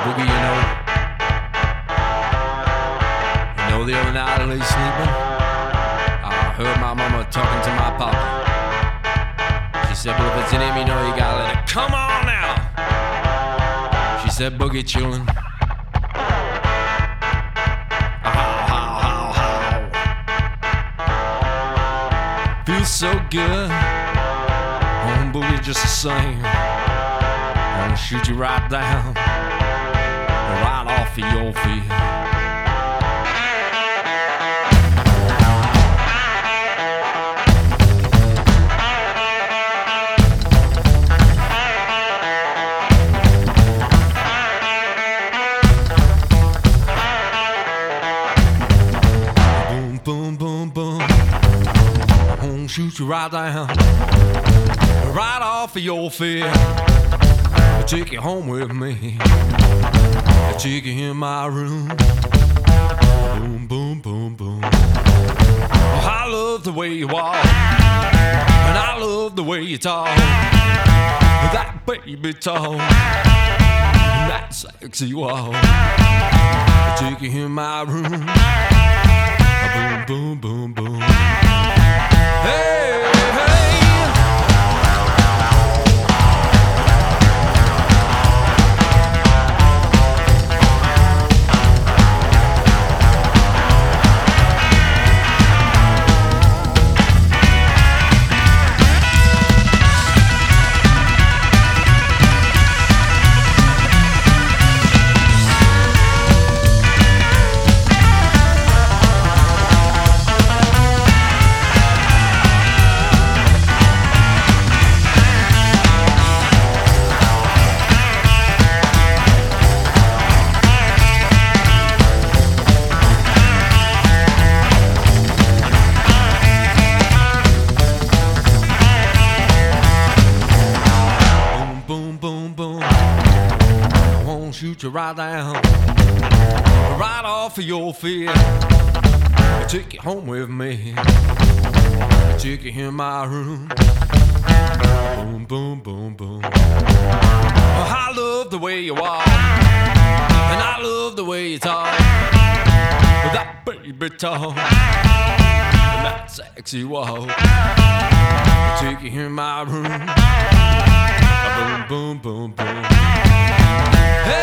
Boogie, you know the other night I lay sleeping, I heard my mama talking to my papa. She said, well, if it's in him, you know you gotta let it come on now. She said, Boogie chillin'. Feels so good. Boogie just the same. I'll shoot you right down, right off of your feet. Boom, boom, boom, boom. I'm gonna shoot you right down, right off of your feet. I'll take you home with me. I'll take you in my room. Boom, boom, boom, boom. Oh, I love the way you walk, and I love the way you talk. That baby talk, that sexy walk. I'll take you in my room. Boom, boom, boom, boom. Hey! Shoot you right down, right off of your feet. I'll take you home with me. I'll take you in my room. Boom, boom, boom, boom. Oh, I love the way you walk, and I love the way you talk. That baby talk, and that sexy walk. I'll take you in my room. Boom, boom, boom, boom. Hey!